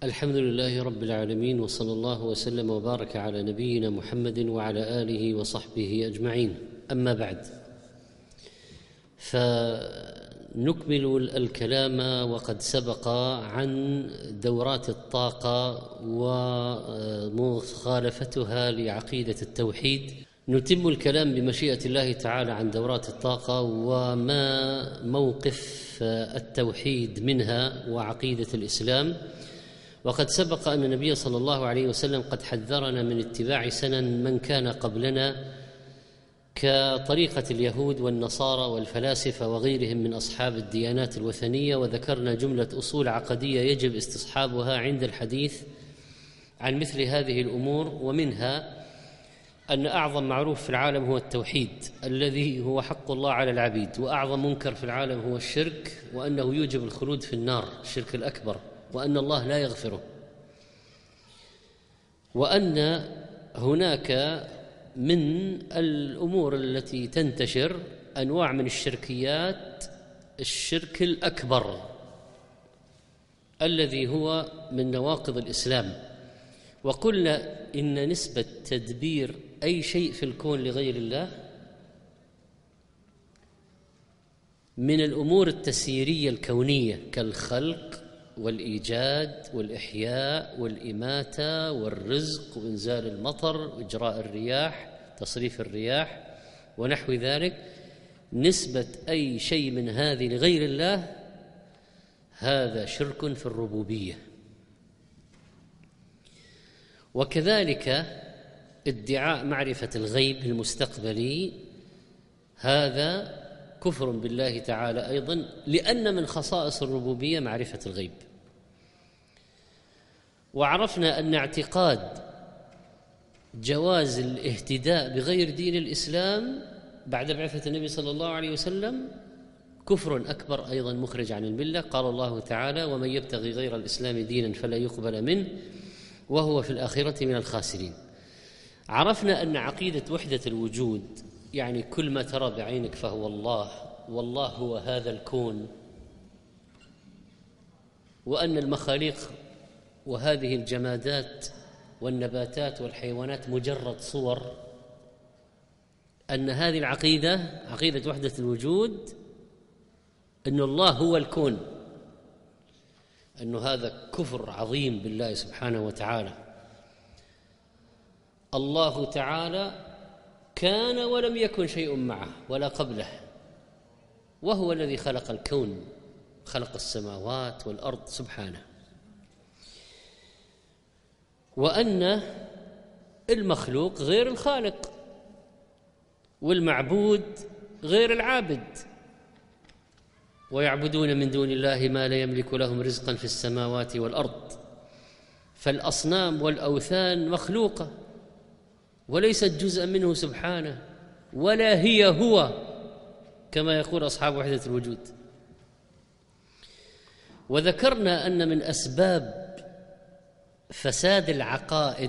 الحمد لله رب العالمين، وصلى الله وسلم وبارك على نبينا محمد وعلى آله وصحبه أجمعين. أما بعد، فنكمل الكلام وقد سبق عن دورات الطاقة ومخالفتها لعقيدة التوحيد. نتم الكلام بمشيئة الله تعالى عن دورات الطاقة وما موقف التوحيد منها وعقيدة الإسلام. وقد سبق أن النبي صلى الله عليه وسلم قد حذرنا من اتباع سنن من كان قبلنا كطريقة اليهود والنصارى والفلاسفة وغيرهم من أصحاب الديانات الوثنية، وذكرنا جملة أصول عقدية يجب استصحابها عند الحديث عن مثل هذه الأمور، ومنها أن أعظم معروف في العالم هو التوحيد الذي هو حق الله على العبيد، وأعظم منكر في العالم هو الشرك، وأنه يوجب الخلود في النار، الشرك الأكبر، وأن الله لا يغفره، وأن هناك من الأمور التي تنتشر أنواع من الشركيات الشرك الأكبر الذي هو من نواقض الإسلام. وقلنا إن نسبة تدبير أي شيء في الكون لغير الله من الأمور التسييرية الكونية كالخلق والإيجاد والإحياء والإماتة والرزق وإنزال المطر وإجراء الرياح، تصريف الرياح ونحو ذلك، نسبة أي شيء من هذه لغير الله هذا شرك في الربوبية. وكذلك ادعاء معرفة الغيب المستقبلي هذا كفر بالله تعالى أيضا، لأن من خصائص الربوبية معرفة الغيب. وعرفنا أن اعتقاد جواز الاهتداء بغير دين الإسلام بعد بعثة النبي صلى الله عليه وسلم كفر أكبر أيضا مخرج عن الملة. قال الله تعالى: ومن يبتغي غير الإسلام دينا فلا يقبل منه وهو في الآخرة من الخاسرين. عرفنا أن عقيدة وحدة الوجود، يعني كل ما ترى بعينك فهو الله، والله هو هذا الكون، وأن المخاليق وهذه الجمادات والنباتات والحيوانات مجرد صور، أن هذه العقيدة عقيدة وحدة الوجود، أن الله هو الكون، أن هذا كفر عظيم بالله سبحانه وتعالى. الله تعالى كان ولم يكن شيء معه ولا قبله، وهو الذي خلق الكون، خلق السماوات والأرض سبحانه. وأن المخلوق غير الخالق، والمعبود غير العابد، ويعبدون من دون الله ما لا يملك لهم رزقا في السماوات والأرض. فالأصنام والأوثان مخلوقة وليست جزءا منه سبحانه، ولا هي هو كما يقول أصحاب وحدة الوجود. وذكرنا أن من أسباب فساد العقائد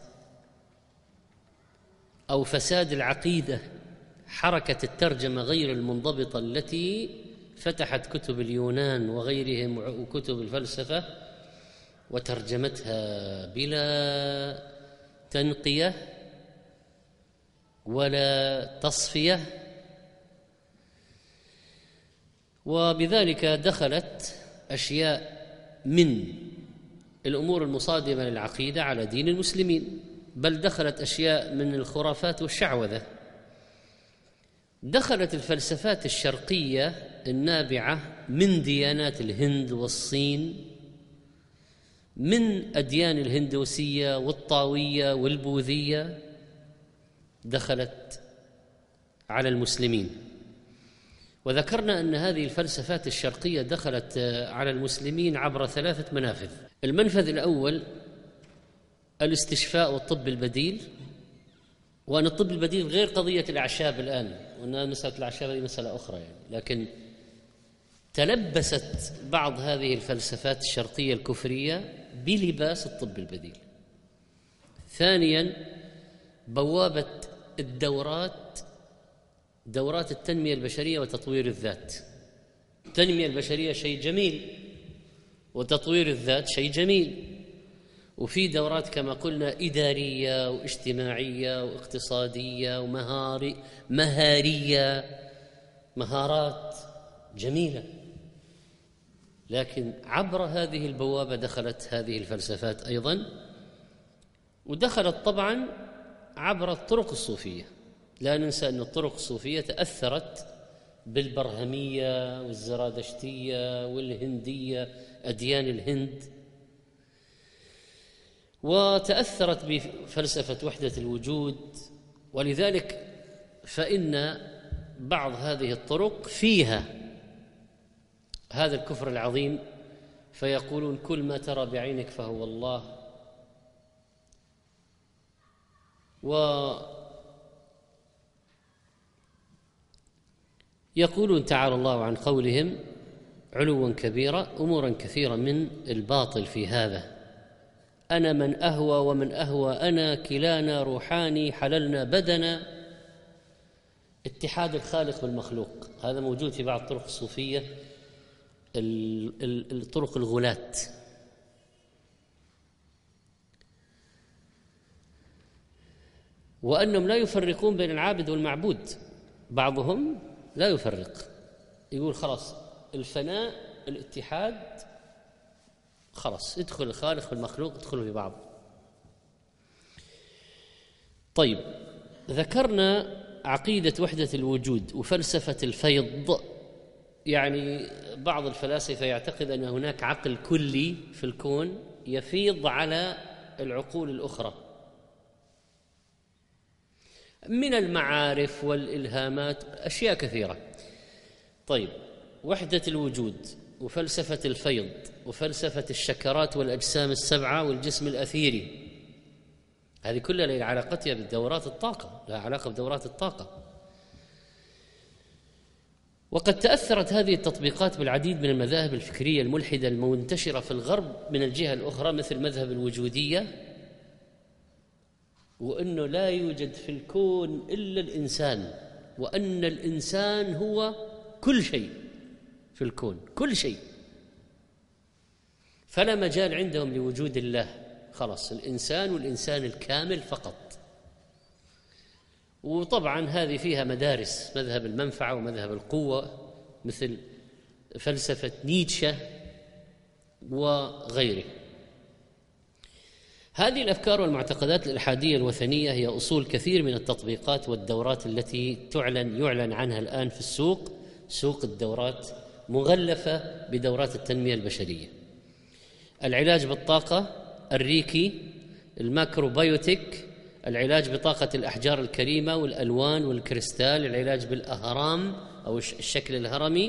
أو فساد العقيدة حركة الترجمة غير المنضبطة التي فتحت كتب اليونان وغيرهم وكتب الفلسفة وترجمتها بلا تنقية ولا تصفية، وبذلك دخلت أشياء من الأمور المصادمة للعقيدة على دين المسلمين، بل دخلت أشياء من الخرافات والشعوذة. دخلت الفلسفات الشرقية النابعة من ديانات الهند والصين، من أديان الهندوسية والطاوية والبوذية، دخلت على المسلمين. وذكرنا أن هذه الفلسفات الشرقية دخلت على المسلمين عبر 3 منافذ. المنفذ الأول الاستشفاء والطب البديل، وأن الطب البديل غير قضية الأعشاب الآن، وأن مسألة الأعشاب هي مسألة أخرى يعني، لكن تلبست بعض هذه الفلسفات الشرقية الكفرية بلباس الطب البديل. ثانياً بوابة دورات التنمية البشرية وتطوير الذات. التنمية البشرية شيء جميل، وتطوير الذات شيء جميل، وفي دورات كما قلنا إدارية واجتماعية واقتصادية ومهارية، مهارات جميلة. لكن عبر هذه البوابة دخلت هذه الفلسفات أيضا، ودخلت طبعا عبر الطرق الصوفية. لا ننسى أن الطرق الصوفية تأثرت بالبرهمية والزرادشتية والهندية، أديان الهند، وتأثرت بفلسفة وحدة الوجود. ولذلك فإن بعض هذه الطرق فيها هذا الكفر العظيم، فيقولون كل ما ترى بعينك فهو الله. ويقولون تعالى الله عن قولهم علوا كبيرا، أمورا كثيرة من الباطل في هذا. أنا من أهوى ومن أهوى أنا، كلانا روحاني حللنا بدنا. اتحاد الخالق بالمخلوق هذا موجود في بعض الطرق الصوفية، الطرق الغلاة. وأنهم لا يفرقون بين العابد والمعبود، بعضهم لا يفرق، يقول خلاص الفناء الاتحاد، خلاص يدخل الخالق والمخلوق يدخلوا في بعض. طيب، ذكرنا عقيدة وحدة الوجود وفلسفة الفيض. يعني بعض الفلاسفة يعتقد أن هناك عقل كلي في الكون يفيض على العقول الأخرى من المعارف والإلهامات، أشياء كثيرة. طيب، وحدة الوجود وفلسفة الفيض وفلسفة الشكرات والأجسام السبعة والجسم الأثيري، هذه كلها لها علاقتها بدورات الطاقة، لها علاقة بدورات الطاقة. وقد تأثرت هذه التطبيقات بالعديد من المذاهب الفكرية الملحدة المنتشرة في الغرب من الجهة الأخرى، مثل مذهب الوجودية، وأنه لا يوجد في الكون إلا الإنسان، وأن الإنسان هو كل شيء في الكون، كل شيء، فلا مجال عندهم لوجود الله، خلاص الإنسان والإنسان الكامل فقط. وطبعا هذه فيها مدارس، مذهب المنفعة ومذهب القوة، مثل فلسفة نيتشه وغيره. هذه الأفكار والمعتقدات الإلحادية الوثنية هي أصول كثير من التطبيقات والدورات التي يعلن عنها الآن في السوق. سوق الدورات مغلفة بدورات التنمية البشرية: العلاج بالطاقة، الريكي، الماكروبيوتيك، العلاج بطاقة الأحجار الكريمة والألوان والكريستال، العلاج بالأهرام أو الشكل الهرمي،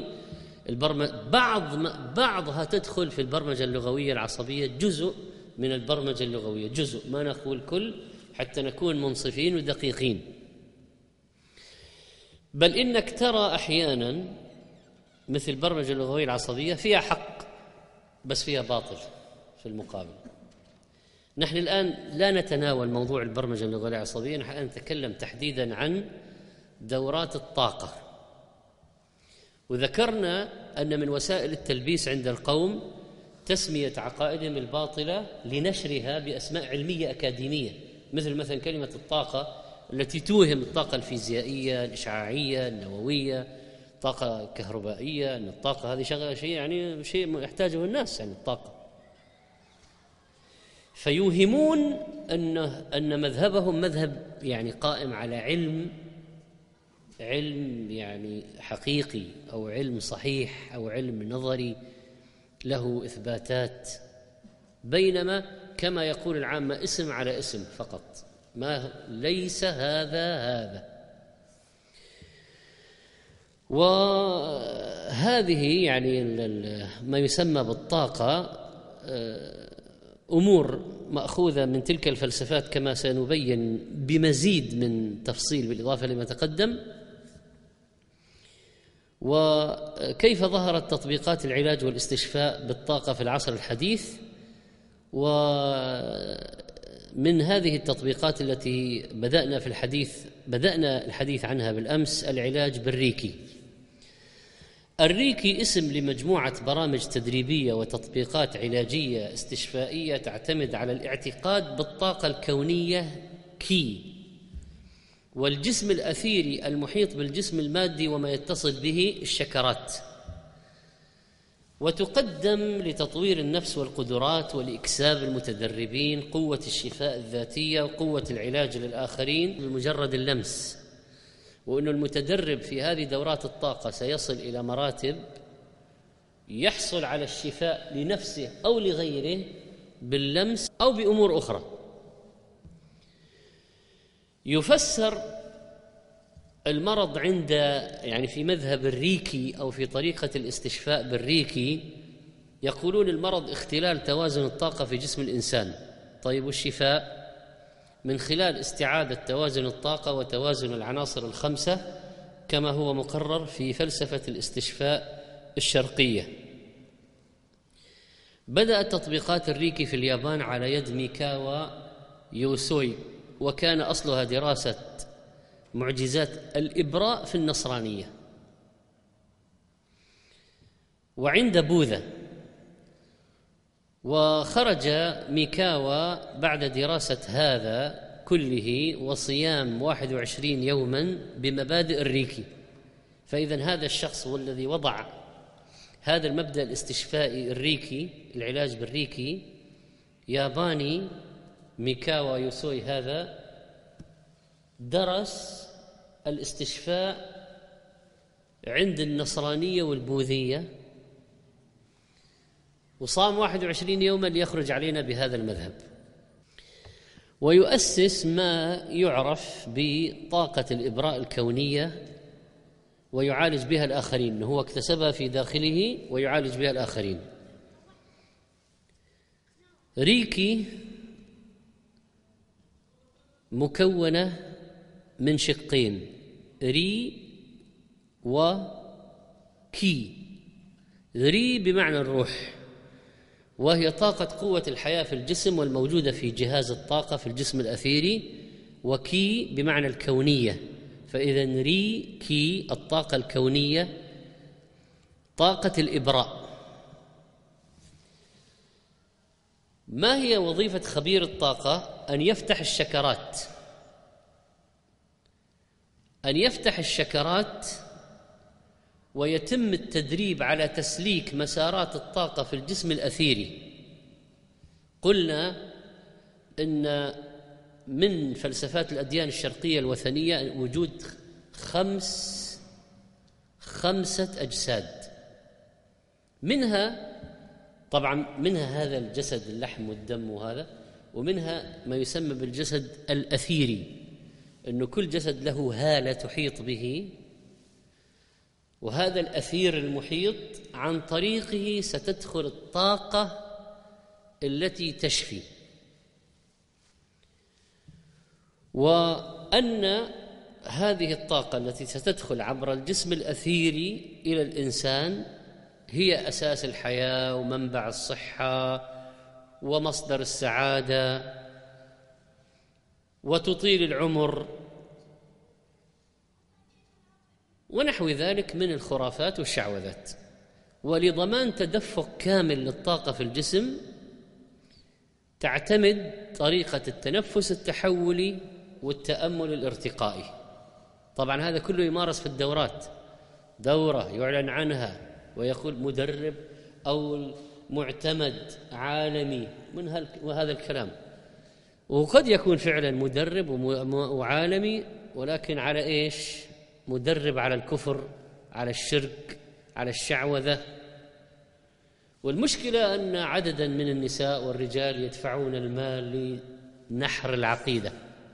بعضها تدخل في البرمجة اللغوية العصبية، جزء من البرمجة اللغوية، جزء، ما نقول كل حتى نكون منصفين ودقيقين. بل إنك ترى أحيانا مثل البرمجة اللغوية العصبية فيها حق بس فيها باطل في المقابل. نحن الآن لا نتناول موضوع البرمجة اللغوية العصبية، نحن نتكلم تحديدا عن دورات الطاقة. وذكرنا أن من وسائل التلبيس عند القوم تسمية عقائدهم الباطلة لنشرها بأسماء علمية أكاديمية، مثل كلمة الطاقة التي توهم الطاقة الفيزيائية، الإشعاعية، النووية، طاقة كهربائية، أن الطاقة هذه شيء يحتاجه الناس، يعني الطاقة. فيوهمون أن مذهبهم مذهب يعني قائم على علم يعني حقيقي، أو علم صحيح، أو علم نظري له إثباتات، بينما كما يقول العامة اسم على اسم فقط، ما ليس هذا. وهذه يعني ما يسمى بالطاقة أمور مأخوذة من تلك الفلسفات كما سنبين بمزيد من تفصيل بالإضافة لما تقدم. وكيف ظهرت تطبيقات العلاج والاستشفاء بالطاقة في العصر الحديث. ومن هذه التطبيقات التي بدأنا الحديث عنها بالأمس العلاج بالريكي. الريكي اسم لمجموعة برامج تدريبية وتطبيقات علاجية استشفائية تعتمد على الاعتقاد بالطاقة الكونية كي والجسم الأثيري المحيط بالجسم المادي وما يتصل به الشكرات، وتقدم لتطوير النفس والقدرات ولإكساب المتدربين قوة الشفاء الذاتية وقوة العلاج للآخرين بمجرد اللمس، وأن المتدرب في هذه دورات الطاقة سيصل إلى مراتب يحصل على الشفاء لنفسه أو لغيره باللمس أو بأمور أخرى. يفسر المرض عند في مذهب الريكي أو في طريقة الاستشفاء بالريكي، يقولون المرض اختلال توازن الطاقة في جسم الإنسان. طيب، والشفاء من خلال استعادة توازن الطاقة وتوازن العناصر الخمسة كما هو مقرر في فلسفة الاستشفاء الشرقية. بدأت تطبيقات الريكي في اليابان على يد ميكاوا يوسوي، وكان أصلها دراسة معجزات الإبراء في النصرانية. وعند بوذا، وخرج ميكاوا بعد دراسة هذا كله وصيام 21 يوما بمبادئ الريكي. فإذن هذا الشخص هو الذي وضع هذا المبدأ الاستشفائي الريكي، العلاج بالريكي، ياباني ميكاوا يوسوي. هذا درس الاستشفاء عند النصرانية والبوذية، وصام 21 يوما ليخرج علينا بهذا المذهب، ويؤسس ما يعرف بطاقة الإبراء الكونية ويعالج بها الآخرين. هو اكتسبها في داخله ويعالج بها الآخرين. ريكي مكونة من شقين، ري وكي. ري بمعنى الروح، وهي طاقة قوة الحياة في الجسم والموجودة في جهاز الطاقة في الجسم الأثيري، وكي بمعنى الكونية. فإذن ري كي الطاقة الكونية، طاقة الإبراء. ما هي وظيفة خبير الطاقة؟ أن يفتح الشكرات، أن يفتح الشكرات، ويتم التدريب على تسليك مسارات الطاقة في الجسم الأثيري. قلنا إن من فلسفات الأديان الشرقية الوثنية وجود خمسة أجساد، منها طبعا منها هذا الجسد اللحم والدم وهذا، ومنها ما يسمى بالجسد الأثيري، أنه كل جسد له هالة تحيط به، وهذا الأثير المحيط عن طريقه ستدخل الطاقة التي تشفي. وأن هذه الطاقة التي ستدخل عبر الجسم الأثيري إلى الإنسان هي أساس الحياة ومنبع الصحة ومصدر السعادة، وتطيل العمر ونحو ذلك من الخرافات والشعوذات. ولضمان تدفق كامل للطاقة في الجسم تعتمد طريقة التنفس التحولي والتأمل الارتقائي. طبعا هذا كله يمارس في الدورات، دورة يعلن عنها ويقول مدرب أو معتمد عالمي من وهذا الكلام، وقد يكون فعلا مدرب وعالمي، ولكن على إيش؟ مدرب على الكفر، على الشرك، على الشعوذة. والمشكلة أن عددا من النساء والرجال يدفعون المال لنحر العقيدة.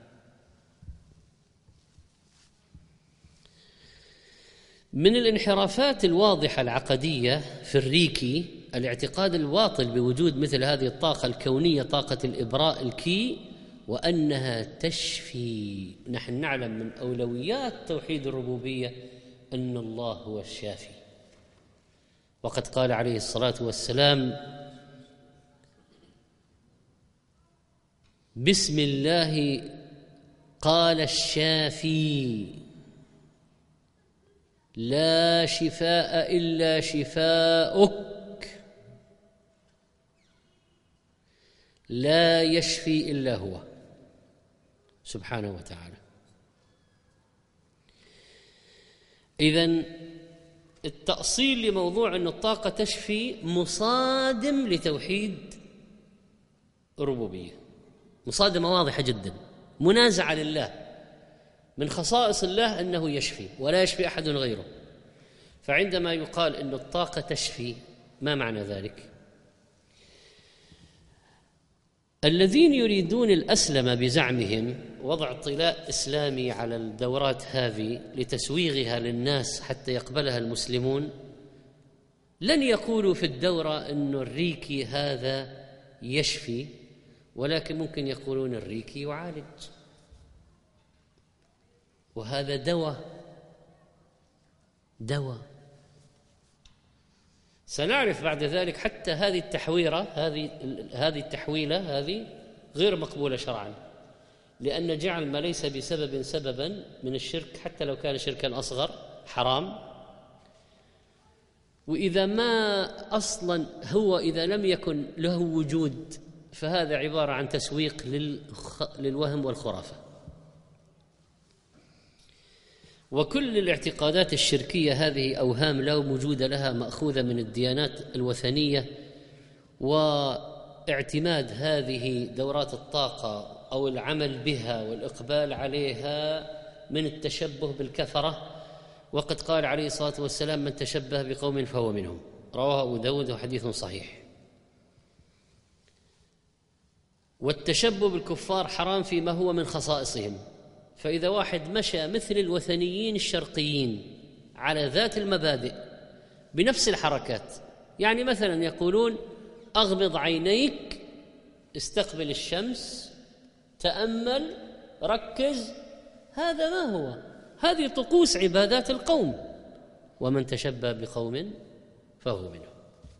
من الانحرافات الواضحة العقدية في الريكي الاعتقاد الواطل بوجود مثل هذه الطاقة الكونية، طاقة الإبراء الكي، وأنها تشفي. نحن نعلم من أولويات توحيد الربوبية أن الله هو الشافي، وقد قال عليه الصلاة والسلام: بسم الله قال الشافي. لا شفاء إلا شفاؤك، لا يشفي إلا هو سبحانه وتعالى. إذن التأصيل لموضوع أن الطاقة تشفي مصادم لتوحيد الربوبية، مصادمة واضحة جدا، منازعة لله. من خصائص الله أنه يشفي ولا يشفي أحد غيره. فعندما يقال أن الطاقة تشفي، ما معنى ذلك؟ الذين يريدون الأسلم بزعمهم وضع طلاء إسلامي على الدورات هذه لتسويغها للناس حتى يقبلها المسلمون، لن يقولوا في الدورة أن الريكي هذا يشفي، ولكن ممكن يقولون الريكي يعالج، وهذا دواء. سنعرف بعد ذلك حتى هذه التحويرة، هذه التحويلة هذه غير مقبولة شرعا، لأن جعل ما ليس بسبب سببا من الشرك حتى لو كان شركا أصغر حرام. وإذا ما أصلا هو إذا لم يكن له وجود فهذا عبارة عن تسويق للوهم والخرافة. وكل الاعتقادات الشركية هذه أوهام لا وجود لها، مأخوذة من الديانات الوثنية، واعتماد هذه دورات الطاقة أو العمل بها والإقبال عليها من التشبه بالكفرة. وقد قال عليه الصلاة والسلام: من تشبه بقوم فهو منهم، رواه أبو داود وحديث صحيح. والتشبه بالكفار حرام فيما هو من خصائصهم. فإذا واحد مشى مثل الوثنيين الشرقيين على ذات المبادئ بنفس الحركات، يعني مثلا يقولون أغمض عينيك، استقبل الشمس، تأمل، ركز، هذا ما هو؟ هذه طقوس عبادات القوم. ومن تشبه بقوم فهو منهم.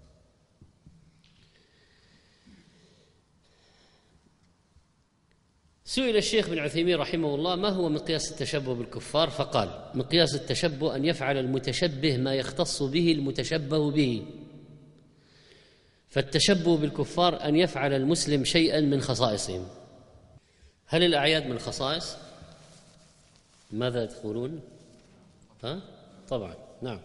سئل الشيخ بن عثيمين رحمه الله: ما هو مقياس التشبه بالكفار؟ فقال: مقياس التشبه أن يفعل المتشبه ما يختص به المتشبه به. فالتشبه بالكفار أن يفعل المسلم شيئا من خصائصهم. هل الأعياد من خصائص؟ ماذا تقولون؟ طبعا نعم.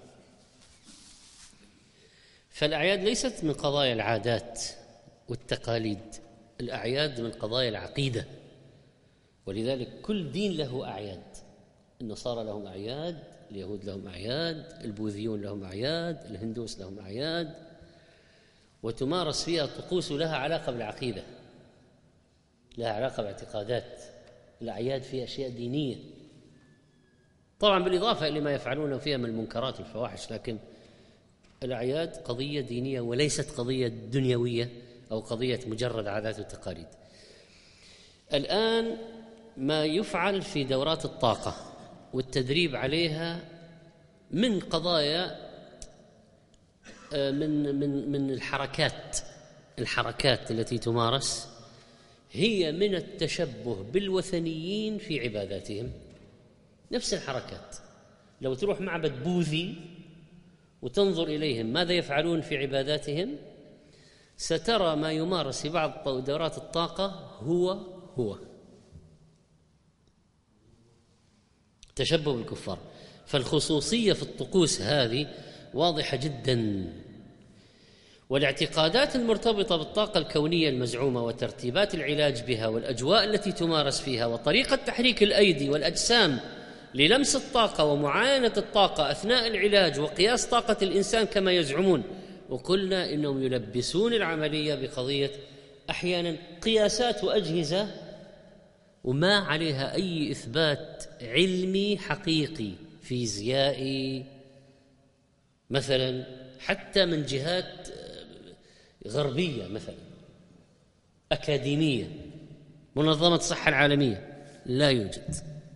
فالأعياد ليست من قضايا العادات والتقاليد، الأعياد من قضايا العقيدة. ولذلك كل دين له أعياد، النصارى لهم أعياد، اليهود لهم أعياد، البوذيون لهم أعياد، الهندوس لهم أعياد، وتمارس فيها طقوس لها علاقة بالعقيدة، لها علاقة باعتقادات. الأعياد فيها أشياء دينية طبعا بالإضافة إلى ما يفعلونه فيها من المنكرات والفواحش، لكن الأعياد قضية دينية وليست قضية دنيوية أو قضية مجرد عادات وتقاليد. الآن ما يفعل في دورات الطاقة والتدريب عليها من قضايا من الحركات التي تمارس، هي من التشبه بالوثنيين في عباداتهم. نفس الحركات. لو تروح معبد بوذي وتنظر إليهم ماذا يفعلون في عباداتهم، سترى ما يمارس في بعض دورات الطاقة هو تشبه بالكفار. فالخصوصية في الطقوس هذه واضحة جدا. والاعتقادات المرتبطة بالطاقة الكونية المزعومة وترتيبات العلاج بها والأجواء التي تمارس فيها وطريقة تحريك الأيدي والأجسام للمس الطاقة ومعاينة الطاقة أثناء العلاج وقياس طاقة الإنسان كما يزعمون. وقلنا إنهم يلبسون العملية بقضية أحيانا قياسات وأجهزة وما عليها أي إثبات علمي حقيقي فيزيائي مثلا، حتى من جهات غربية مثلا أكاديمية، منظمة الصحة العالمية، لا يوجد.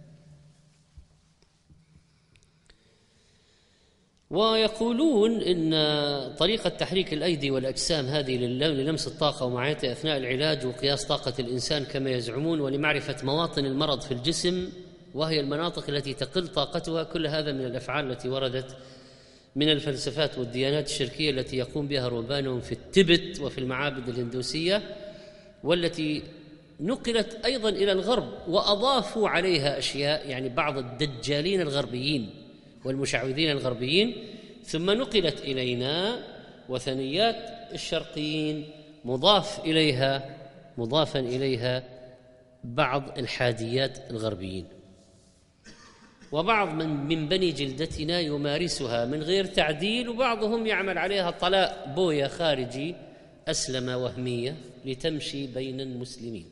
ويقولون إن طريقة تحريك الأيدي والأجسام هذه للمس الطاقة ومعاينتها أثناء العلاج وقياس طاقة الإنسان كما يزعمون ولمعرفة مواطن المرض في الجسم وهي المناطق التي تقل طاقتها. كل هذا من الأفعال التي وردت من الفلسفات والديانات الشركية التي يقوم بها رهبانهم في التبت وفي المعابد الهندوسية، والتي نقلت أيضا إلى الغرب وأضافوا عليها أشياء، يعني بعض الدجالين الغربيين والمشعوذين الغربيين، ثم نقلت إلينا وثنيات الشرقيين مضافا إليها بعض الحاديات الغربيين، وبعض من بني جلدتنا يمارسها من غير تعديل، وبعضهم يعمل عليها طلاء بوية خارجي أسلم وهمية لتمشي بين المسلمين.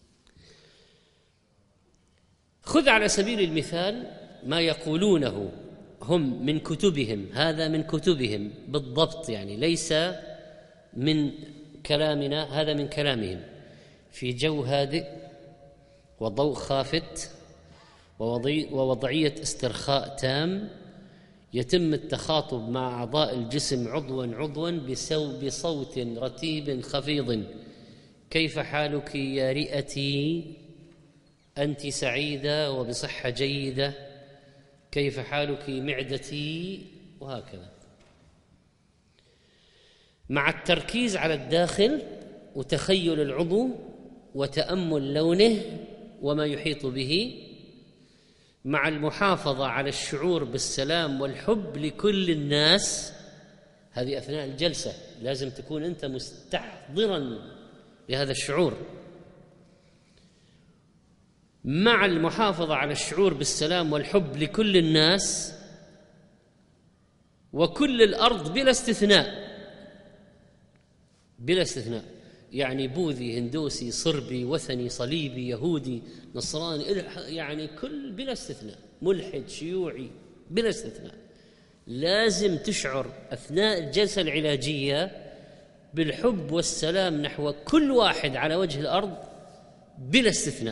خذ على سبيل المثال ما يقولونه هم من كتبهم، هذا من كتبهم بالضبط، يعني ليس من كلامنا، هذا من كلامهم: في جو هادئ وضوء خافت ووضعية استرخاء تام يتم التخاطب مع أعضاء الجسم عضواً بصوت رتيب خفيض: كيف حالك يا رئتي؟ أنت سعيدة وبصحة جيدة؟ كيف حالك معدتي؟ وهكذا، مع التركيز على الداخل وتخيل العضو وتأمل لونه وما يحيط به، مع المحافظة على الشعور بالسلام والحب لكل الناس. هذه أثناء الجلسة لازم تكون أنت مستحضراً لهذا الشعور، مع المحافظة على الشعور بالسلام والحب لكل الناس وكل الأرض بلا استثناء، يعني بوذي، هندوسي، صربي، وثني، صليبي، يهودي، نصراني، يعني كل بلا استثناء، ملحد، شيوعي، بلا استثناء. لازم تشعر أثناء الجلسة العلاجية بالحب والسلام نحو كل واحد على وجه الأرض بلا استثناء،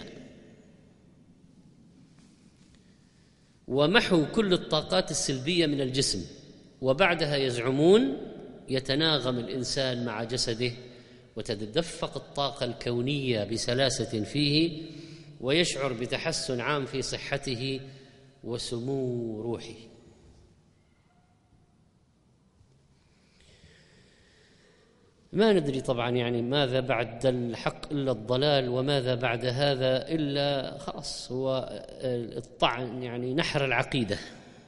ومحو كل الطاقات السلبية من الجسم. وبعدها يزعمون يتناغم الإنسان مع جسده وتتدفق الطاقة الكونية بسلاسة فيه، ويشعر بتحسن عام في صحته وسمو روحه. ما ندري طبعا يعني ماذا بعد الحق إلا الضلال، وماذا بعد هذا إلا خلاص هو الطعن، يعني نحر العقيدة.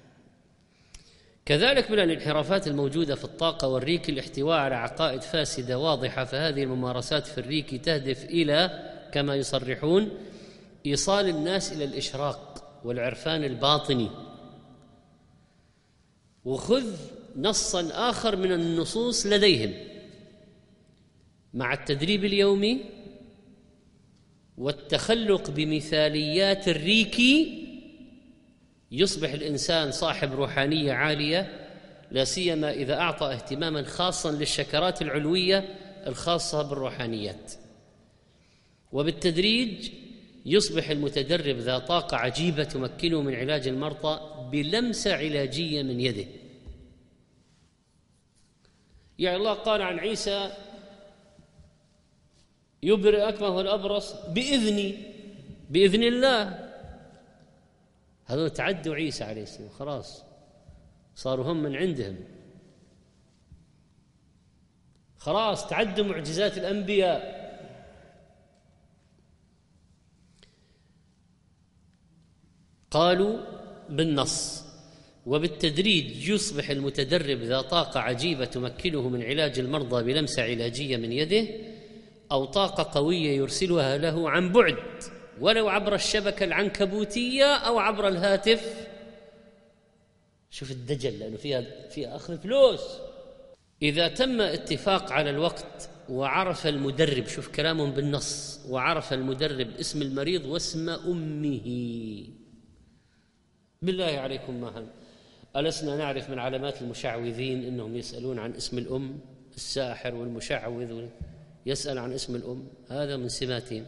كذلك من الانحرافات الموجودة في الطاقة والريكي الاحتواء على عقائد فاسدة واضحة، فهذه الممارسات في الريكي تهدف إلى، كما يصرحون، إيصال الناس إلى الإشراق والعرفان الباطني. وخذ نصا آخر من النصوص لديهم: مع التدريب اليومي والتخلق بمثاليات الريكي يصبح الإنسان صاحب روحانية عالية، لا سيما إذا أعطى اهتماما خاصا للشكرات العلوية الخاصة بالروحانيات. وبالتدريج يصبح المتدرب ذا طاقة عجيبة تمكنه من علاج المرضى بلمسة علاجية من يده. يعني الله قال عن عيسى: يبرئ أكمه والأبرص بإذن الله. هذول تعدوا عيسى عليه السلام، خلاص صاروا هم من عندهم، خلاص تعدوا معجزات الأنبياء. قالوا بالنص: وبالتدريج يصبح المتدرب ذا طاقة عجيبة تمكنه من علاج المرضى بلمسة علاجية من يده، أو طاقة قوية يرسلها له عن بعد، ولو عبر الشبكة العنكبوتية أو عبر الهاتف. شوف الدجل، لأنه فيها أخذ فلوس. إذا تم اتفاق على الوقت وعرف المدرب، شوف كلامهم بالنص، وعرف المدرب اسم المريض واسم أمه. بالله عليكم، ما هم ألسنا نعرف من علامات المشعوذين إنهم يسألون عن اسم الأم؟ الساحر والمشعوذ يسأل عن اسم الأم، هذا من سماتهم.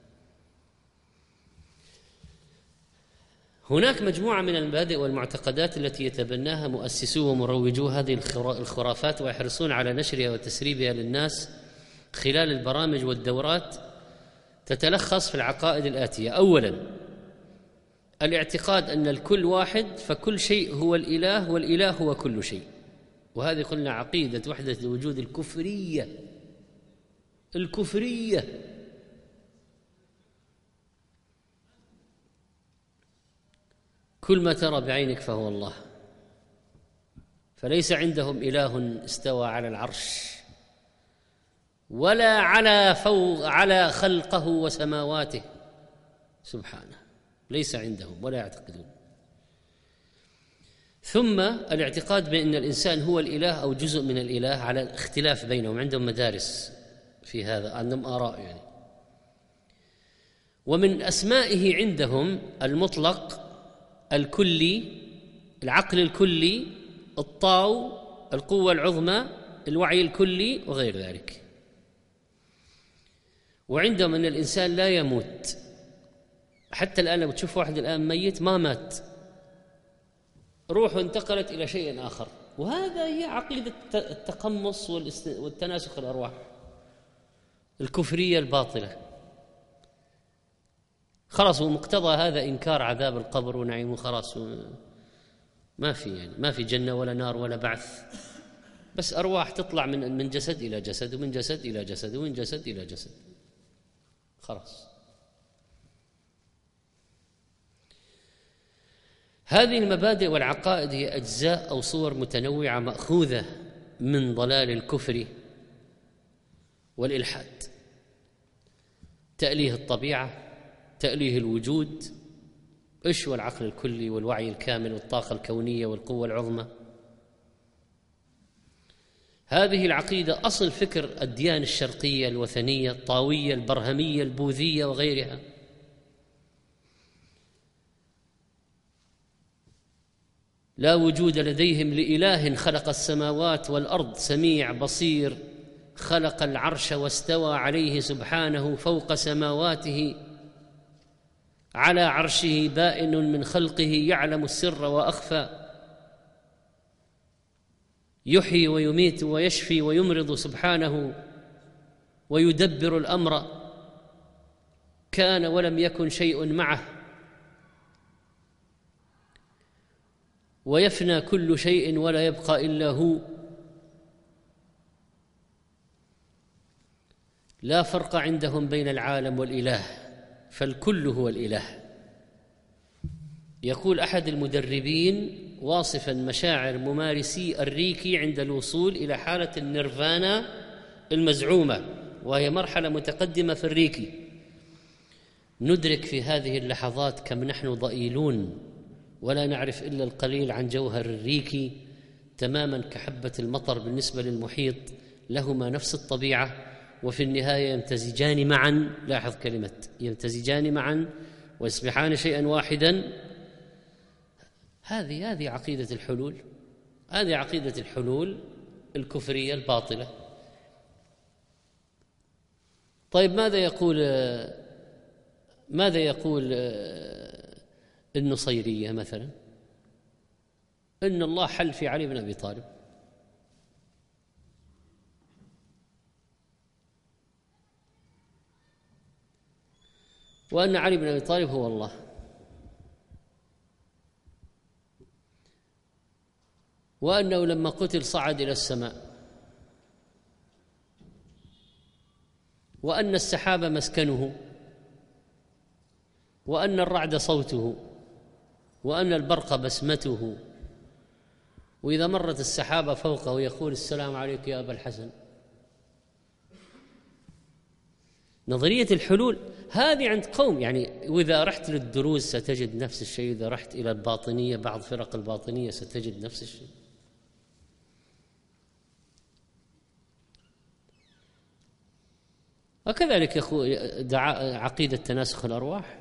هناك مجموعة من المبادئ والمعتقدات التي يتبناها مؤسسو ومروجو هذه الخرافات ويحرصون على نشرها وتسريبها للناس خلال البرامج والدورات، تتلخص في العقائد الآتية: أولاً، الاعتقاد أن الكل واحد، فكل شيء هو الإله والإله هو كل شيء. وهذه قلنا عقيدة وحدة الوجود الكفرية. كل ما ترى بعينك فهو الله، فليس عندهم إله استوى على العرش ولا على خلقه وسماواته سبحانه، ليس عندهم ولا يعتقدون. ثم الاعتقاد بأن الإنسان هو الإله أو جزء من الإله على اختلاف بينهم، عندهم مدارس في هذا، عندهم آراء يعني. ومن أسمائه عندهم المطلق، الكلي، العقل الكلي، الطاو، القوة العظمى، الوعي الكلي وغير ذلك. وعندهم أن الإنسان لا يموت. حتى الآن لو تشوف واحد الآن ميت ما مات، روحه انتقلت إلى شيء آخر. وهذا هي عقيدة التقمص والتناسخ الأرواح الكفرية الباطلة. خلاص، ومقتضى هذا إنكار عذاب القبر ونعيمه، خلاص ما في جنة ولا نار ولا بعث، بس أرواح تطلع من جسد إلى جسد، ومن جسد إلى جسد، ومن جسد إلى جسد، خلاص. هذه المبادئ والعقائد هي أجزاء أو صور متنوعة مأخوذة من ضلال الكفر والإلحاد. تأليه الطبيعة، تأليه الوجود، إيش هو العقل الكلي والوعي الكامل والطاقة الكونية والقوة العظمى. هذه العقيدة أصل فكر الديانة الشرقية الوثنية الطاوية البرهمية البوذية وغيرها. لا وجود لديهم لإله خلق السماوات والأرض، سميع بصير، خلق العرش واستوى عليه سبحانه فوق سماواته، على عرشه بائن من خلقه، يعلم السر وأخفى، يحيي ويميت ويشفي ويمرض سبحانه، ويدبر الأمر، كان ولم يكن شيء معه، ويفنى كل شيء ولا يبقى إلا هو. لا فرق عندهم بين العالم والإله، فالكل هو الإله. يقول أحد المدربين واصفا مشاعر ممارسي الريكي عند الوصول إلى حالة النيرفانا المزعومة، وهي مرحلة متقدمة في الريكي: ندرك في هذه اللحظات كم نحن ضئيلون، ولا نعرف إلا القليل عن جوهر الريكي، تماما كحبة المطر بالنسبة للمحيط، لهما نفس الطبيعة، وفي النهاية يمتزجان معا. لاحظ كلمة يمتزجان معا ويصبحان شيئا واحدا. هذه عقيدة الحلول، هذه عقيدة الحلول الكفرية الباطلة. طيب ماذا يقول النصيرية مثلا؟ إن الله حل في علي بن أبي طالب. وأن علي بن أبي طالب هو الله. وأنه لما قتل صعد إلى السماء، وأن السحاب مسكنه، وأن الرعد صوته، وأن البرق بسمته، وإذا مرت السحابة فوقه يقول السلام عليك يا أبا الحسن. نظرية الحلول هذه عند قوم، يعني وإذا رحت للدروز ستجد نفس الشيء، إذا رحت إلى الباطنية بعض فرق الباطنية ستجد نفس الشيء. وكذلك عقيدة تناسخ الأرواح.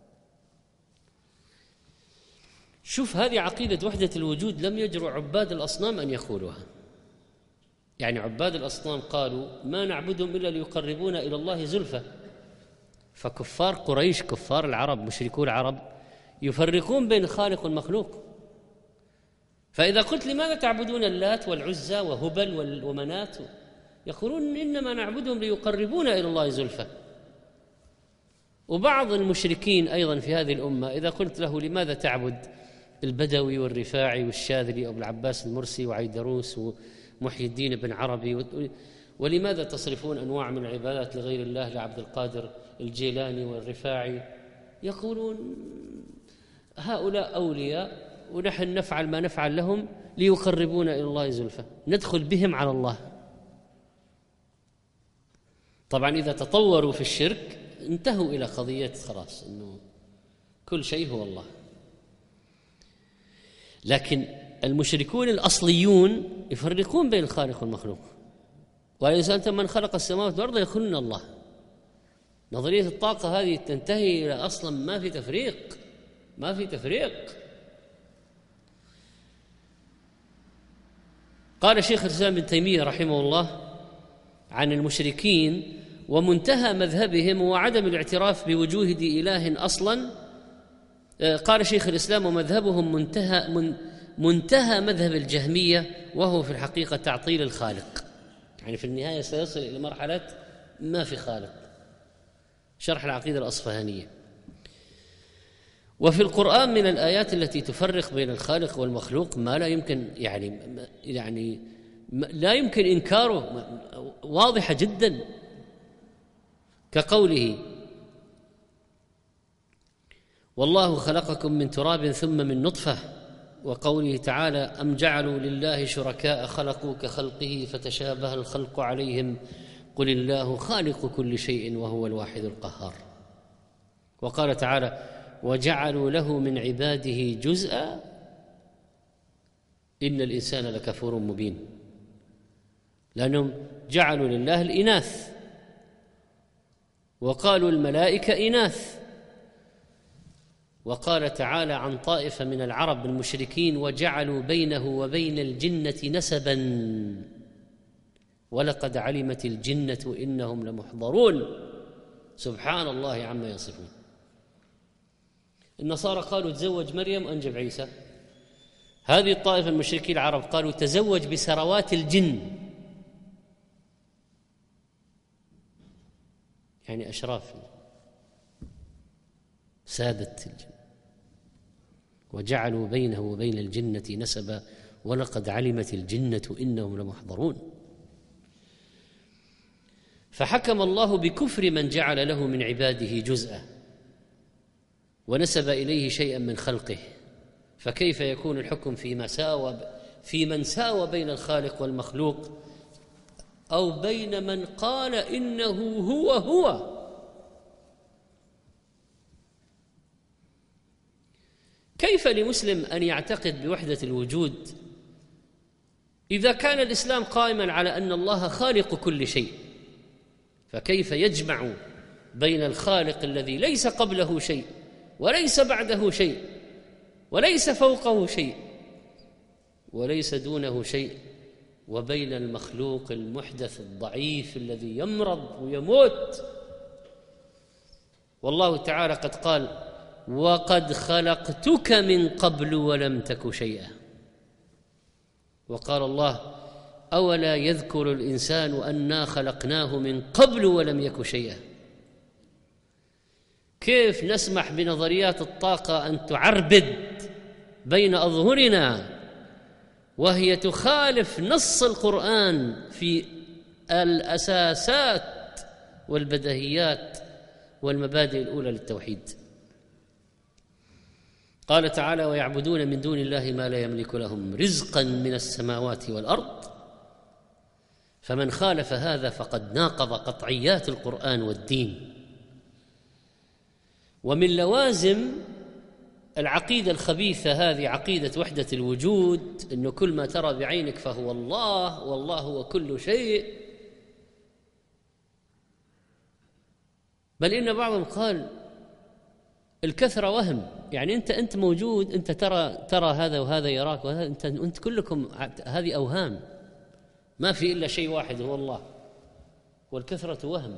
شوف، هذه عقيدة وحدة الوجود لم يجرؤ عباد الأصنام أن يقولوها. يعني عباد الأصنام قالوا ما نعبدهم إلا ليقربونا إلى الله زلفى. فكفار قريش، كفار العرب، مشركو العرب، يفرقون بين الخالق والمخلوق. فإذا قلت لماذا تعبدون اللات والعزى وهبل ومنات، يقولون إنما نعبدهم ليقربونا إلى الله زلفى. وبعض المشركين أيضا في هذه الأمة إذا قلت له لماذا تعبد البدوي والرفاعي والشاذلي وأبو العباس المرسي وعيدروس ومحي الدين بن عربي، ولماذا تصرفون أنواع من العبادات لغير الله، لعبد القادر الجيلاني والرفاعي؟ يقولون هؤلاء أولياء ونحن نفعل ما نفعل لهم ليقربونا إلى الله زلفى، ندخل بهم على الله. طبعا إذا تطوروا في الشرك انتهوا إلى قضية خلاص إنه كل شيء هو الله. لكن المشركون الأصليون يفرقون بين الخالق والمخلوق، وإذا سألت من خلق السماوات والأرض يقولون الله. نظرية الطاقة هذه تنتهي إلى أصلا ما في تفريق، ما في تفريق. قال شيخ الإسلام ابن تيمية رحمه الله عن المشركين: ومنتهى مذهبهم وعدم الاعتراف بوجود إله أصلا. قال شيخ الإسلام: ومذهبهم منتهى مذهب الجهمية، وهو في الحقيقة تعطيل الخالق. يعني في النهاية سيصل إلى مرحلة ما في خالق. شرح العقيدة الأصفهانية. وفي القرآن من الآيات التي تفرق بين الخالق والمخلوق ما لا يمكن يعني لا يمكن إنكاره، واضحة جدا، كقوله: والله خلقكم من تراب ثم من نطفة، وقوله تعالى: أم جعلوا لله شركاء خلقوا كخلقه فتشابه الخلق عليهم قل الله خالق كل شيء وهو الواحد القهار. وقال تعالى: وجعلوا له من عباده جزءا إن الإنسان لكفور مبين، لأنهم جعلوا لله الإناث، وقالوا الملائكة إناث. وقال تعالى عن طائفة من العرب المشركين: وجعلوا بينه وبين الجنة نسبا ولقد علمت الجنة إنهم لمحضرون. سبحان الله عما يصفون. النصارى قالوا تزوج مريم وأنجب عيسى. هذه الطائفة المشركين العرب قالوا تزوج بسروات الجن، يعني أشراف سادة الجن. وجعلوا بينه وبين الجنة نسبا ولقد علمت الجنة إنهم لمحضرون. فحكم الله بكفر من جعل له من عباده جزءا ونسب إليه شيئا من خلقه، فكيف يكون الحكم في من ساوى بين الخالق والمخلوق، أو بين من قال إنه هو؟ كيف لمسلم أن يعتقد بوحدة الوجود إذا كان الإسلام قائما على أن الله خالق كل شيء؟ فكيف يجمع بين الخالق الذي ليس قبله شيء وليس بعده شيء وليس فوقه شيء وليس دونه شيء، وبين المخلوق المحدث الضعيف الذي يمرض ويموت؟ والله تعالى قد قال: وقد خلقتك من قبل ولم تك شيئا. وقال الله: أولا يذكر الإنسان أنا خلقناه من قبل ولم يك شيئا. كيف نسمح بنظريات الطاقة أن تعربد بين أظهرنا وهي تخالف نص القرآن في الأساسات والبديهيات والمبادئ الأولى للتوحيد؟ قال تعالى: ويعبدون من دون الله ما لا يملك لهم رزقا من السماوات والأرض. فمن خالف هذا فقد ناقض قطعيات القرآن والدين. ومن لوازم العقيدة الخبيثة هذه عقيدة وحدة الوجود، أنه كل ما ترى بعينك فهو الله، والله هو كل شيء. بل إن بعضهم قال الكثرة وهم، يعني أنت موجود، أنت ترى هذا وهذا يراك وهذا، أنت كلكم هذه أوهام، ما في إلا شيء واحد هو الله، والكثرة وهم.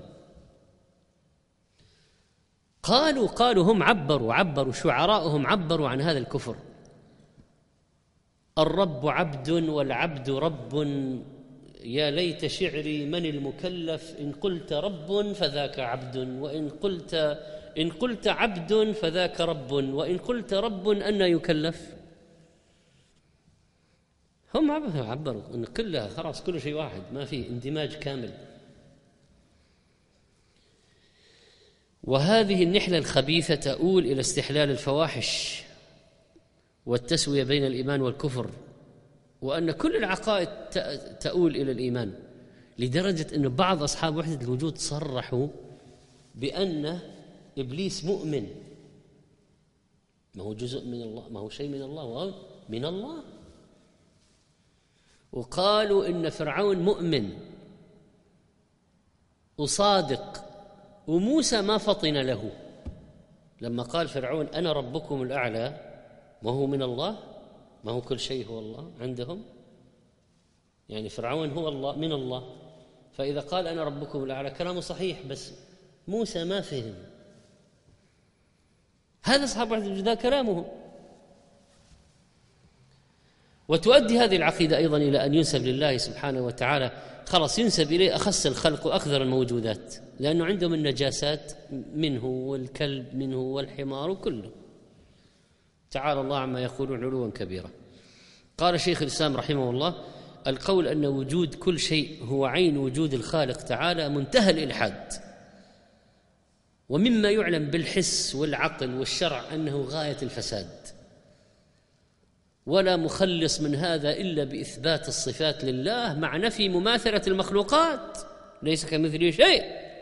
قالوا هم عبروا شعراءهم عبروا عن هذا الكفر: الرب عبد والعبد رب يا ليت شعري من المكلف، إن قلت رب فذاك عبد، إن قلت عبد فذاك رب، وإن قلت رب أن يكلف. هم عبروا أن كلها خلاص كل شيء واحد، ما في اندماج كامل. وهذه النحلة الخبيثة تؤول إلى استحلال الفواحش والتسوية بين الإيمان والكفر، وأن كل العقائد تؤول إلى الإيمان، لدرجة أن بعض أصحاب وحدة الوجود صرحوا بأن إبليس مؤمن، ما هو جزء من الله، ما هو شيء من الله، وهو من الله. وقالوا إن فرعون مؤمن وصادق، وموسى ما فطن له لما قال فرعون أنا ربكم الأعلى، ما هو من الله، ما هو كل شيء هو الله عندهم، يعني فرعون هو الله من الله، فإذا قال أنا ربكم الأعلى كلامه صحيح، بس موسى ما فهم. هذا أصحاب وحدة الوجود كلامه. وتؤدي هذه العقيدة أيضا إلى أن ينسب لله سبحانه وتعالى، خلاص ينسب إليه أخس الخلق وأقذر الموجودات، لأنه عندهم النجاسات منه والكلب منه والحمار وكله. تعالى الله عما يقولون علوا كبيرا. قال شيخ الإسلام رحمه الله: القول أن وجود كل شيء هو عين وجود الخالق تعالى منتهى الإلحاد، ومما يعلم بالحس والعقل والشرع أنه غاية الفساد، ولا مخلص من هذا إلا بإثبات الصفات لله مع نفي مماثلة المخلوقات، ليس كمثله شيء،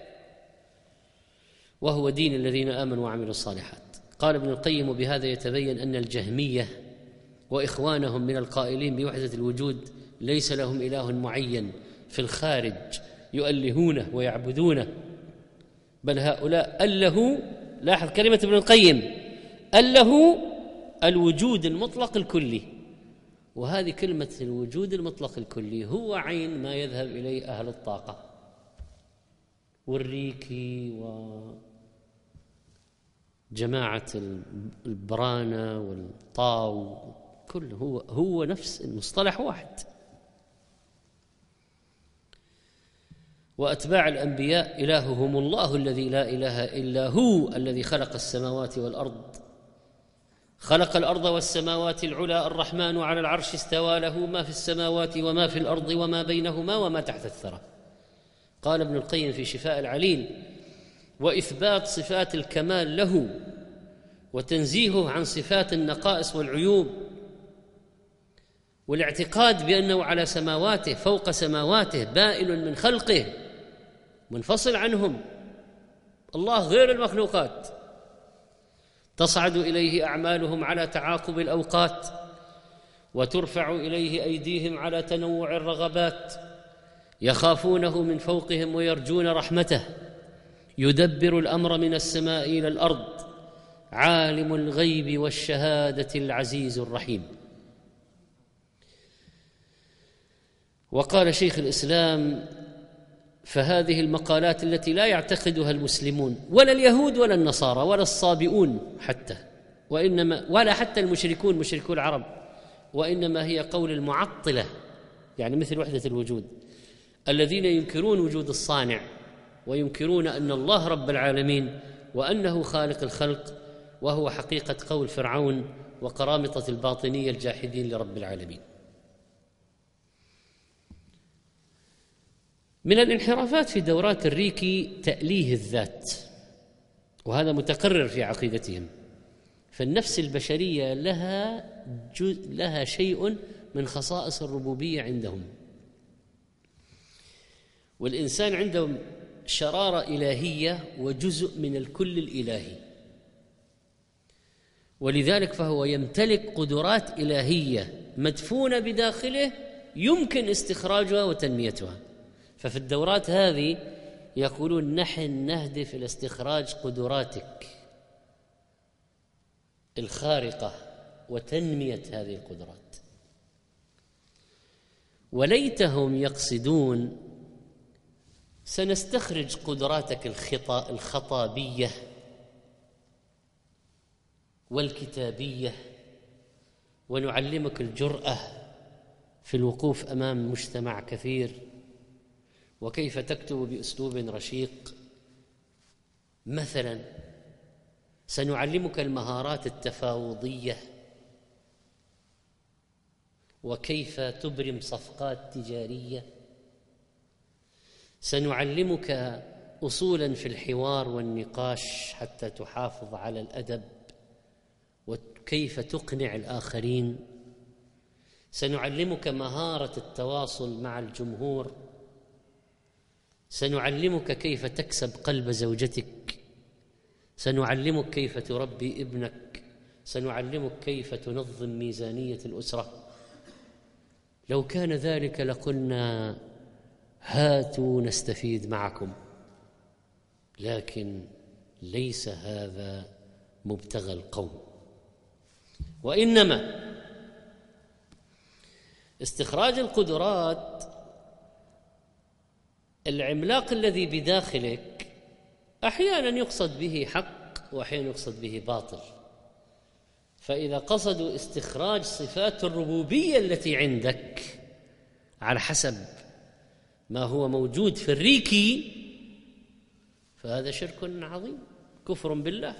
وهو دين الذين آمنوا وعملوا الصالحات. قال ابن القيم: وبهذا يتبين أن الجهمية وإخوانهم من القائلين بوحدة الوجود ليس لهم إله معين في الخارج يؤلهونه ويعبدونه، بل هؤلاء أله، لاحظ كلمة ابن القيم، أله الوجود المطلق الكلي. وهذه كلمة الوجود المطلق الكلي هو عين ما يذهب إليه أهل الطاقة والريكي وجماعة البرانة والطاو، كله هو نفس المصطلح واحد. وأتباع الأنبياء إلههم الله الذي لا إله إلا هو، الذي خلق السماوات والأرض، خلق الأرض والسماوات العلى، الرحمن على العرش استوى، له ما في السماوات وما في الأرض وما بينهما وما تحت الثرى. قال ابن القيم في شفاء العليل: وإثبات صفات الكمال له وتنزيهه عن صفات النقائص والعيوب، والاعتقاد بأنه على سماواته فوق سماواته بائن من خلقه منفصل عنهم، الله غير المخلوقات، تصعد إليه أعمالهم على تعاقب الأوقات، وترفع إليه أيديهم على تنوع الرغبات، يخافونه من فوقهم ويرجون رحمته، يدبر الأمر من السماء إلى الأرض، عالم الغيب والشهادة العزيز الرحيم. وقال شيخ الإسلام: فهذه المقالات التي لا يعتقدها المسلمون ولا اليهود ولا النصارى ولا الصابئون حتى، ولا حتى المشركون مشركو العرب، وإنما هي قول المعطلة، يعني مثل وحدة الوجود، الذين ينكرون وجود الصانع وينكرون أن الله رب العالمين وأنه خالق الخلق، وهو حقيقة قول فرعون وقرامطة الباطنية الجاحدين لرب العالمين. من الانحرافات في دورات الريكي تأليه الذات، وهذا متقرر في عقيدتهم، فالنفس البشرية لها شيء من خصائص الربوبية عندهم، والإنسان عندهم شرارة إلهية وجزء من الكل الإلهي، ولذلك فهو يمتلك قدرات إلهية مدفونة بداخله يمكن استخراجها وتنميتها. ففي الدورات هذه يقولون: نحن نهدف إلى استخراج قدراتك الخارقة وتنمية هذه القدرات. وليتهم يقصدون: سنستخرج قدراتك الخطابية والكتابية، ونعلمك الجرأة في الوقوف أمام مجتمع كثير وكيف تكتب بأسلوب رشيق. مثلا سنعلمك المهارات التفاوضية وكيف تبرم صفقات تجارية. سنعلمك أصولا في الحوار والنقاش حتى تحافظ على الأدب وكيف تقنع الآخرين. سنعلمك مهارة التواصل مع الجمهور. سنعلمك كيف تكسب قلب زوجتك. سنعلمك كيف تربي ابنك. سنعلمك كيف تنظم ميزانية الأسرة. لو كان ذلك لقلنا هاتوا نستفيد معكم، لكن ليس هذا مبتغى القوم، وإنما استخراج القدرات العملاق الذي بداخلك أحيانا يقصد به حق وأحيانا يقصد به باطل. فإذا قصدوا استخراج صفات الربوبية التي عندك على حسب ما هو موجود في الريكي فهذا شرك عظيم، كفر بالله.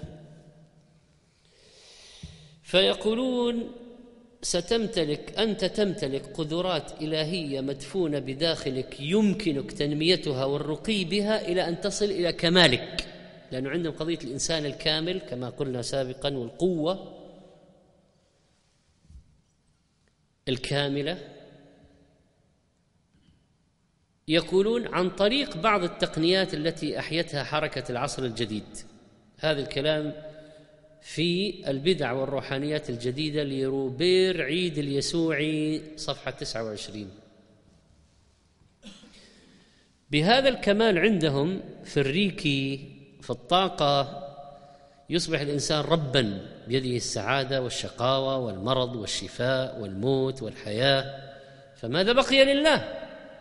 فيقولون أنت تمتلك قدرات إلهية مدفونة بداخلك يمكنك تنميتها والرقي بها إلى أن تصل إلى كمالك، لأنه عندهم قضية الإنسان الكامل كما قلنا سابقا، والقوة الكاملة. يقولون عن طريق بعض التقنيات التي أحيتها حركة العصر الجديد. هذا الكلام في البدع والروحانيات الجديدة لروبير عيد اليسوعي صفحة 29. بهذا الكمال عندهم في الريكي في الطاقة يصبح الإنسان رباً بيده السعادة والشقاوة والمرض والشفاء والموت والحياة، فماذا بقي لله؟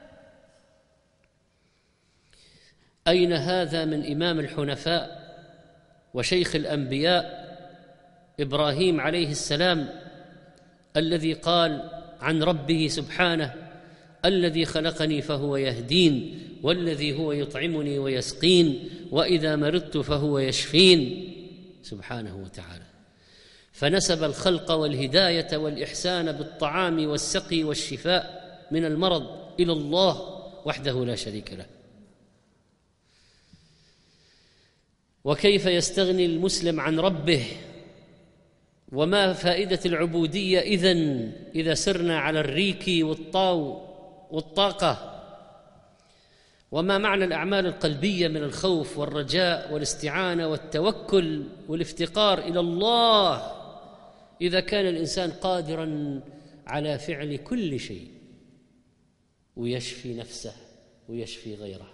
أين هذا من إمام الحنفاء وشيخ الأنبياء إبراهيم عليه السلام الذي قال عن ربه سبحانه: الذي خلقني فهو يهدين، والذي هو يطعمني ويسقين، وإذا مرضت فهو يشفين، سبحانه وتعالى. فنسب الخلق والهداية والإحسان بالطعام والسقي والشفاء من المرض إلى الله وحده لا شريك له. وكيف يستغني المسلم عن ربه؟ وما فائدة العبودية إذا سرنا على الريكي والطاقة؟ وما معنى الأعمال القلبية من الخوف والرجاء والاستعانة والتوكل والافتقار إلى الله إذا كان الإنسان قادراً على فعل كل شيء ويشفي نفسه ويشفي غيره؟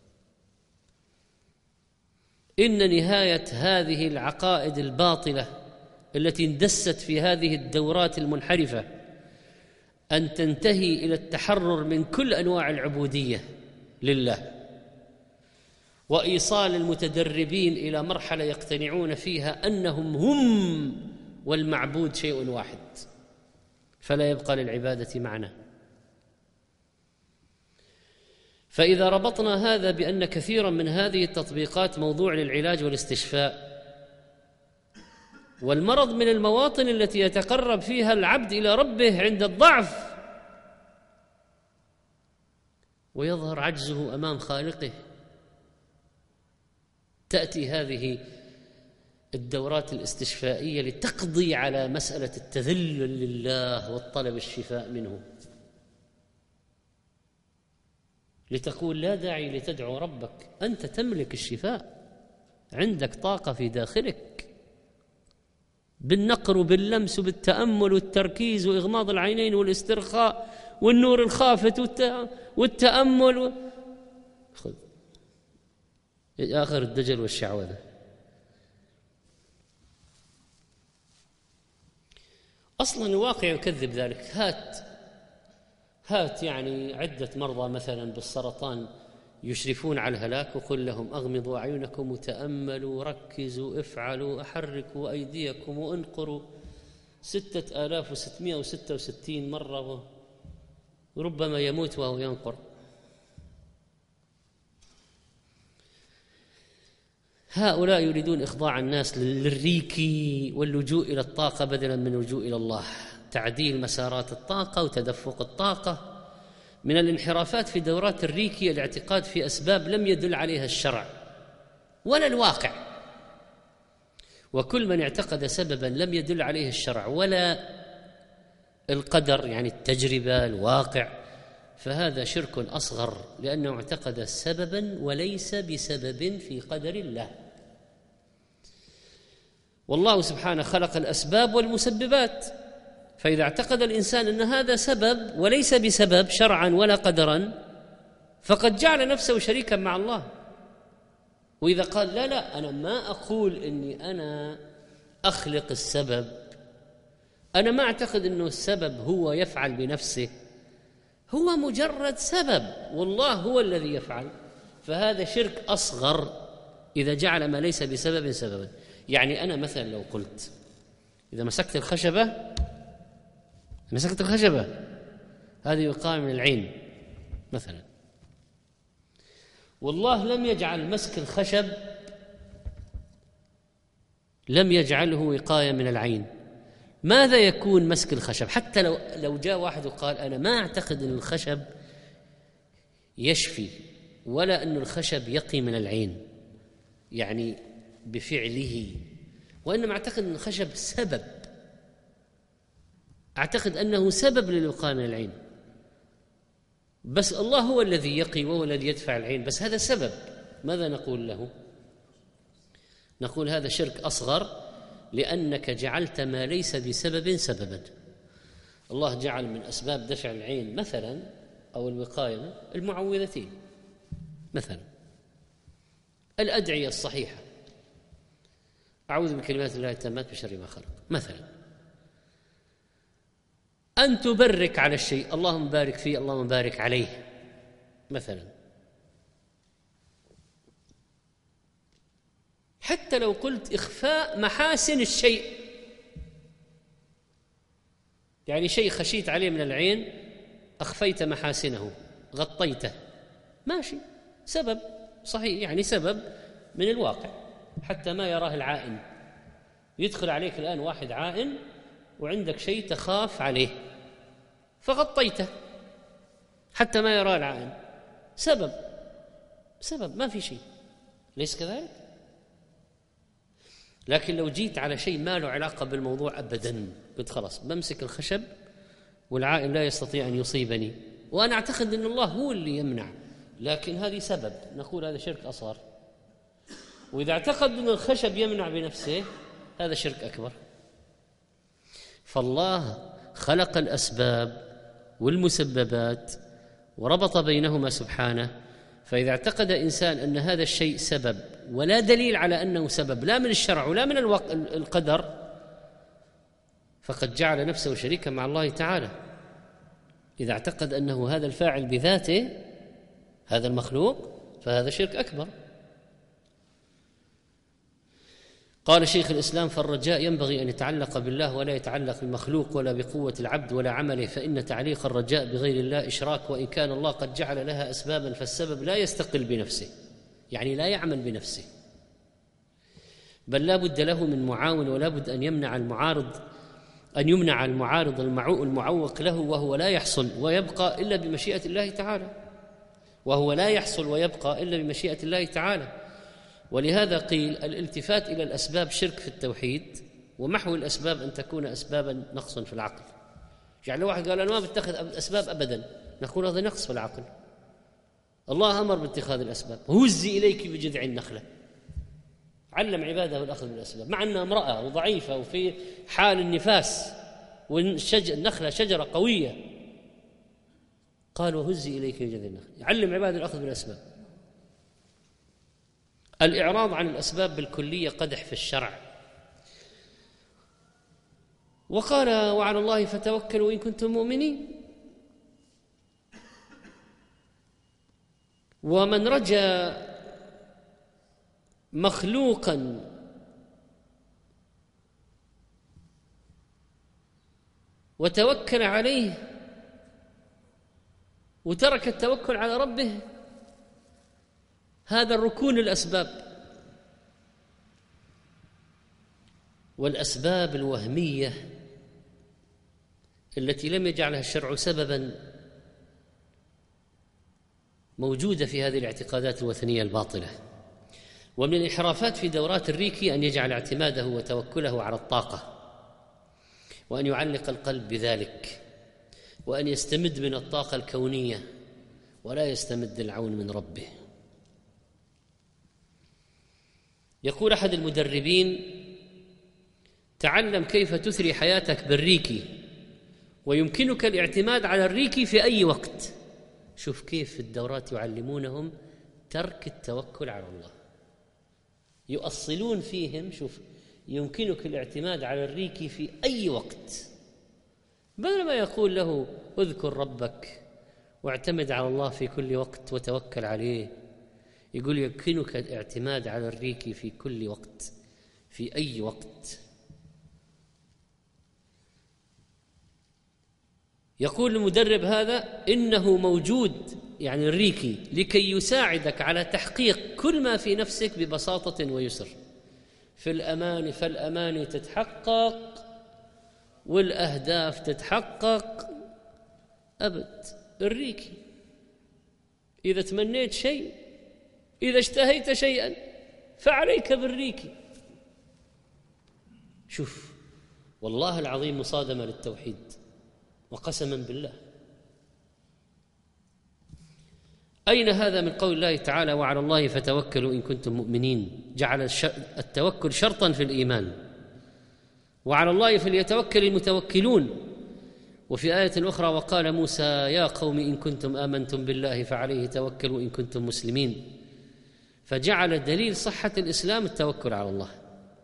إن نهاية هذه العقائد الباطلة التي اندست في هذه الدورات المنحرفة أن تنتهي إلى التحرر من كل أنواع العبودية لله، وإيصال المتدربين إلى مرحلة يقتنعون فيها أنهم هم والمعبود شيء واحد، فلا يبقى للعبادة معنى. فإذا ربطنا هذا بأن كثيرا من هذه التطبيقات موضوع للعلاج والاستشفاء، والمرض من المواطن التي يتقرب فيها العبد إلى ربه عند الضعف ويظهر عجزه أمام خالقه، تأتي هذه الدورات الاستشفائية لتقضي على مسألة التذلل لله والطلب الشفاء منه، لتقول لا داعي لتدعو ربك، أنت تملك الشفاء، عندك طاقة في داخلك بالنقر وباللمس وبالتأمل والتركيز وإغماض العينين والاسترخاء والنور الخافت والتأمل خذ آخر الدجل والشعوذة. أصلا الواقع يكذب ذلك. هات يعني عدة مرضى مثلا بالسرطان يشرفون على الهلاك وقل لهم أغمضوا أعينكم وتأملوا ركزوا افعلوا أحركوا أيديكم وانقروا 6666 مرة وربما يموت وهو ينقر. هؤلاء يريدون إخضاع الناس للريكي واللجوء إلى الطاقة بدلا من اللجوء إلى الله، تعديل مسارات الطاقة وتدفق الطاقة. من الانحرافات في دورات الريكي الاعتقاد في أسباب لم يدل عليها الشرع ولا الواقع، وكل من اعتقد سببا لم يدل عليه الشرع ولا القدر يعني التجربة الواقع فهذا شرك أصغر، لأنه اعتقد سببا وليس بسبب في قدر الله. والله سبحانه خلق الأسباب والمسببات، فإذا اعتقد الإنسان أن هذا سبب وليس بسبب شرعا ولا قدرا فقد جعل نفسه شريكا مع الله. وإذا قال لا أنا ما أقول أني أنا أخلق السبب، أنا ما أعتقد أنه السبب هو يفعل بنفسه، هو مجرد سبب والله هو الذي يفعل، فهذا شرك أصغر إذا جعل ما ليس بسبب سببا. يعني أنا مثلا لو قلت إذا مسكت الخشبة هذه يقال من العين مثلا، والله لم يجعل مسك الخشب لم يجعله وقاية من العين، ماذا يكون مسك الخشب؟ حتى لو جاء واحد وقال أنا ما أعتقد أن الخشب يشفي ولا أن الخشب يقي من العين يعني بفعله، وإنما أعتقد أن الخشب سبب، أعتقد أنه سبب للوقاية من العين، بس الله هو الذي يقي وهو الذي يدفع العين، بس هذا سبب. ماذا نقول له؟ نقول هذا شرك أصغر لأنك جعلت ما ليس بسبب سببا. الله جعل من أسباب دفع العين مثلا أو الوقاية المعوذتين مثلا، الأدعية الصحيحة، أعوذ بكلمات الله التامات من شر ما خلق مثلا، أن تبرك على الشيء اللهم بارك فيه اللهم بارك عليه مثلا. حتى لو قلت إخفاء محاسن الشيء، يعني شيء خشيت عليه من العين أخفيت محاسنه غطيته ماشي، سبب صحيح، يعني سبب من الواقع حتى ما يراه العائن. يدخل عليك الآن واحد عائن وعندك شيء تخاف عليه فغطيته حتى ما يراه العائن، سبب ما في شيء، ليس كذلك؟ لكن لو جيت على شيء ما له علاقة بالموضوع أبدا، قلت خلاص بمسك الخشب والعائن لا يستطيع أن يصيبني وأنا أعتقد أن الله هو اللي يمنع، لكن هذه سبب، نقول هذا شرك أصغر. وإذا اعتقد أن الخشب يمنع بنفسه هذا شرك أكبر. فالله خلق الأسباب والمسببات وربط بينهما سبحانه، فإذا اعتقد إنسان أن هذا الشيء سبب ولا دليل على أنه سبب لا من الشرع ولا من القدر فقد جعل نفسه شريكا مع الله تعالى. إذا اعتقد أنه هذا الفاعل بذاته هذا المخلوق فهذا شرك أكبر. قال شيخ الإسلام: فالرجاء ينبغي أن يتعلق بالله ولا يتعلق بالمخلوق ولا بقوة العبد ولا عمله، فإن تعليق الرجاء بغير الله إشراك، وإن كان الله قد جعل لها أسبابا فالسبب لا يستقل بنفسه، يعني لا يعمل بنفسه، بل لا بد له من معاون، ولا بد أن يمنع المعارض المعوق له، وهو لا يحصل ويبقى إلا بمشيئة الله تعالى. ولهذا قيل الالتفات إلى الأسباب شرك في التوحيد، ومحو الأسباب أن تكون أسبابا نقص في العقل. يعني لو واحد قال أنا ما بتخذ أسباب أبدا، نقول هذا نقص في العقل. الله أمر باتخاذ الأسباب: هزي إليك بجذع النخلة، علم عباده الأخذ بالأسباب، مع أنها امرأة وضعيفة وفي حال النفاس والنخلة شجرة قوية، قال وهزي إليك بجذع النخلة، علم عباده الأخذ بالأسباب. الإعراض عن الأسباب بالكلية قدح في الشرع. وقال: وعلى الله فتوكلوا إن كنتم مؤمنين. ومن رجا مخلوقا وتوكل عليه وترك التوكل على ربه، هذا الركون للأسباب، والأسباب الوهمية التي لم يجعلها الشرع سببا موجودة في هذه الاعتقادات الوثنية الباطلة. ومن الانحرافات في دورات الريكي أن يجعل اعتماده وتوكله على الطاقة، وأن يعلق القلب بذلك، وأن يستمد من الطاقة الكونية ولا يستمد العون من ربه. يقول أحد المدربين: تعلم كيف تثري حياتك بالريكي، ويمكنك الاعتماد على الريكي في أي وقت. شوف كيف في الدورات يعلمونهم ترك التوكل على الله، يؤصلون فيهم شوف يمكنك الاعتماد على الريكي في أي وقت، بدل ما يقول له اذكر ربك واعتمد على الله في كل وقت وتوكل عليه، يقول يمكنك الاعتماد على الريكي في كل وقت في أي وقت. يقول المدرب هذا إنه موجود، يعني الريكي، لكي يساعدك على تحقيق كل ما في نفسك ببساطة ويسر. في الأماني فالأماني تتحقق والأهداف تتحقق أبد. الريكي إذا تمنيت شيء، إذا اشتهيت شيئا فعليك بالريكي. شوف والله العظيم مصادمة للتوحيد وقسما بالله. أين هذا من قول الله تعالى وعلى الله فتوكلوا إن كنتم مؤمنين؟ جعل التوكل شرطا في الإيمان، وعلى الله فليتوكل المتوكلون. وفي آية أخرى وقال موسى يا قوم إن كنتم آمنتم بالله فعليه توكلوا إن كنتم مسلمين. فجعل دليل صحة الإسلام التوكل على الله.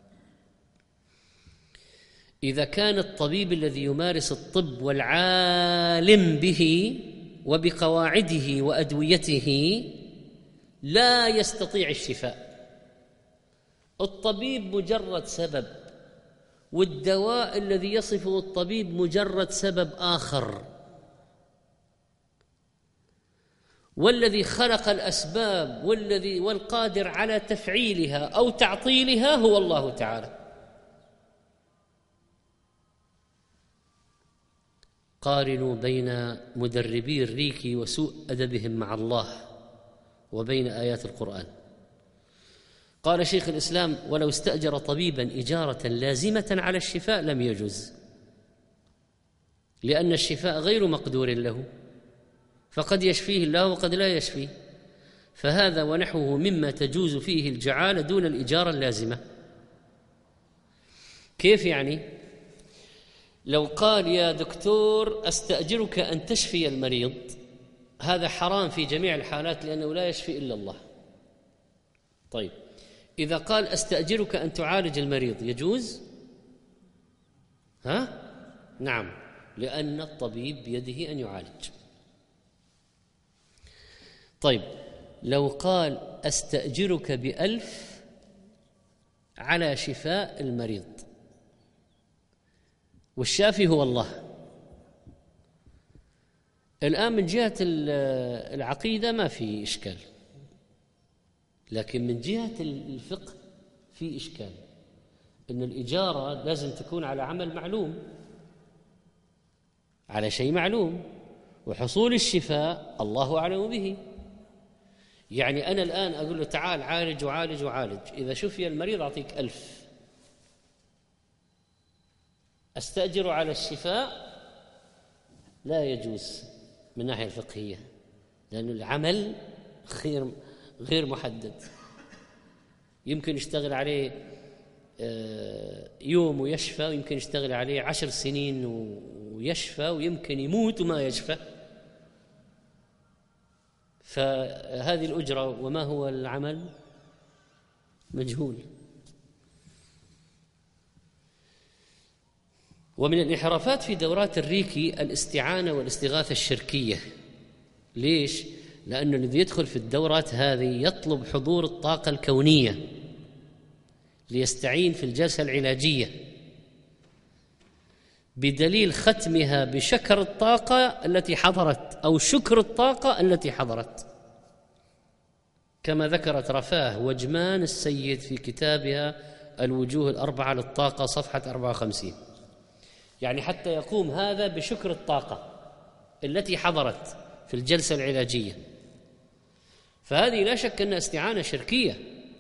إذا كان الطبيب الذي يمارس الطب والعالم به وبقواعده وأدويته لا يستطيع الشفاء، الطبيب مجرد سبب، والدواء الذي يصفه الطبيب مجرد سبب آخر، والذي خلق الأسباب والقادر على تفعيلها أو تعطيلها هو الله تعالى. قارنوا بين مدربي الريكي وسوء أدبهم مع الله وبين آيات القرآن. قال شيخ الإسلام ولو استأجر طبيبا إجارة لازمة على الشفاء لم يجوز، لأن الشفاء غير مقدور له، فقد يشفيه الله وقد لا يشفيه، فهذا ونحوه مما تجوز فيه الجعالة دون الإجارة اللازمة. كيف يعني؟ لو قال يا دكتور أستأجرك أن تشفي المريض، هذا حرام في جميع الحالات لأنه لا يشفي إلا الله. طيب إذا قال أستأجرك أن تعالج المريض يجوز؟ نعم، لأن الطبيب بيده أن يعالج. طيب لو قال أستأجرك ب1,000 على شفاء المريض والشافي هو الله، الآن من جهة العقيدة ما في إشكال، لكن من جهة الفقه في إشكال، إن الإجارة لازم تكون على عمل معلوم، على شيء معلوم، وحصول الشفاء الله أعلم به. يعني أنا الآن أقول له تعال عالج وعالج وعالج، إذا شفي المريض أعطيك 1,000. أستأجر على الشفاء لا يجوز من الناحية الفقهية، لأن العمل غير محدد، يمكن يشتغل عليه يوم ويشفى، ويمكن يشتغل عليه 10 سنين ويشفى، ويمكن يموت وما يشفى. فهذه الأجرة وما هو العمل مجهول. ومن الانحرافات في دورات الريكي الاستعانة والاستغاثة الشركية. ليش؟ لأن الذي يدخل في الدورات هذه يطلب حضور الطاقة الكونية ليستعين في الجلسة العلاجية، بدليل ختمها بشكر الطاقة التي حضرت أو شكر الطاقة التي حضرت، كما ذكرت رفاه وجمان السيد في كتابها الوجوه الأربعة للطاقة صفحة 54. يعني حتى يقوم هذا بشكر الطاقة التي حضرت في الجلسة العلاجية، فهذه لا شك أنها استعانة شركية.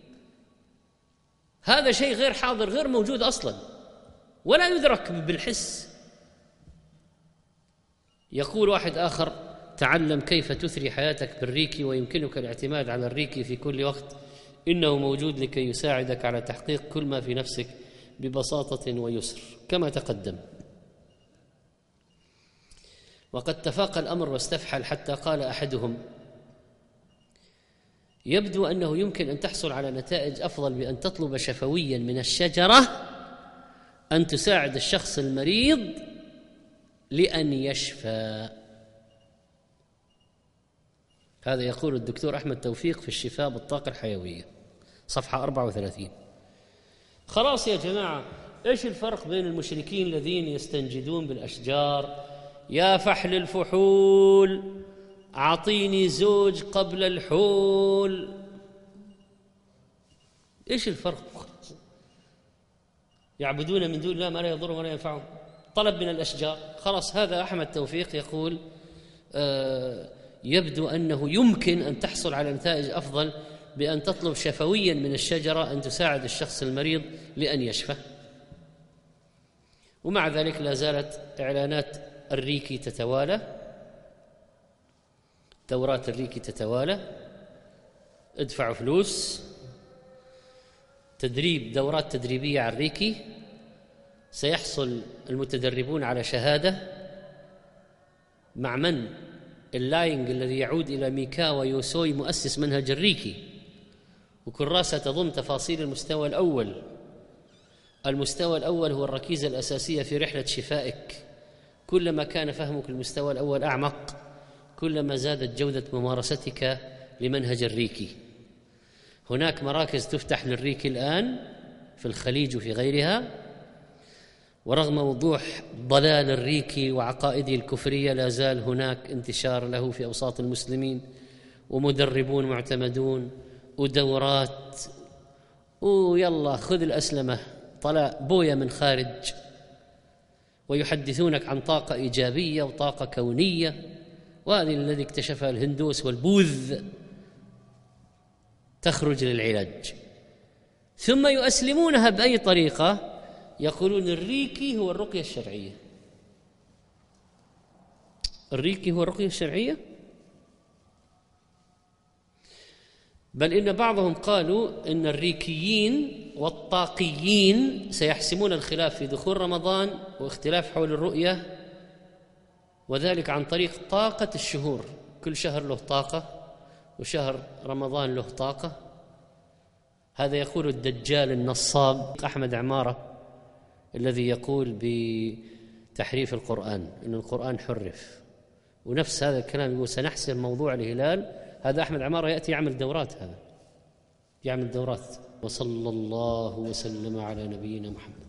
هذا شيء غير حاضر، غير موجود أصلا، ولا يدرك بالحس. يقول واحد آخر: تعلم كيف تثري حياتك بالريكي، ويمكنك الاعتماد على الريكي في كل وقت، إنه موجود لكي يساعدك على تحقيق كل ما في نفسك ببساطة ويسر كما تقدم. وقد تفاقى الأمر واستفحل حتى قال أحدهم: يبدو أنه يمكن أن تحصل على نتائج أفضل بأن تطلب شفويا من الشجرة أن تساعد الشخص المريض لأن يشفى. هذا يقول الدكتور أحمد توفيق في الشفاء بالطاقة الحيوية صفحة 34. خلاص يا جماعة، إيش الفرق بين المشركين الذين يستنجدون بالأشجار؟ يا فحل الفحول أعطيني زوج قبل الحول. إيش الفرق؟ يعبدون من دون الله ما لا يضرهم ولا ينفعهم. طلب من الأشجار. خلاص، هذا أحمد توفيق يقول يبدو أنه يمكن أن تحصل على نتائج أفضل بأن تطلب شفويا من الشجرة أن تساعد الشخص المريض لأن يشفى. ومع ذلك لا زالت إعلانات الريكي تتوالى، دورات الريكي تتوالى، ادفعوا فلوس، تدريب، دورات تدريبية على الريكي، سيحصل المتدربون على شهادة مع من؟ اللاينج الذي يعود إلى ميكاوا يوسوي مؤسس منهج الريكي، وكراسة تضم تفاصيل المستوى الأول. المستوى الأول هو الركيزة الأساسية في رحلة شفائك. كلما كان فهمك المستوى الأول أعمق، كلما زادت جودة ممارستك لمنهج الريكي. هناك مراكز تفتح للريكي الآن في الخليج وفي غيرها، ورغم وضوح ضلال الريكي وعقائده الكفرية لا زال هناك انتشار له في أوساط المسلمين، ومدربون معتمدون ودورات، ويلا خذ الأسلمة طلع بويا من خارج، ويحدثونك عن طاقة إيجابية وطاقة كونية، وهذه الذي اكتشفها الهندوس والبوذ تخرج للعلاج، ثم يؤسلمونها بأي طريقة. يقولون الريكي هو الرقية الشرعية. الريكي هو الرقية الشرعية، بل إن بعضهم قالوا إن الريكيين والطاقيين سيحسمون الخلاف في دخول رمضان واختلاف حول الرؤية، وذلك عن طريق طاقة الشهور. كل شهر له طاقة، وشهر رمضان له طاقة. هذا يقول الدجال النصاب أحمد عمارة الذي يقول بتحريف القرآن، إن القرآن حرف، ونفس هذا الكلام يقول سنحسم موضوع الهلال. هذا أحمد عمارة يأتي يعمل دورات، هذا يعمل دورات. وصلى الله وسلم على نبينا محمد.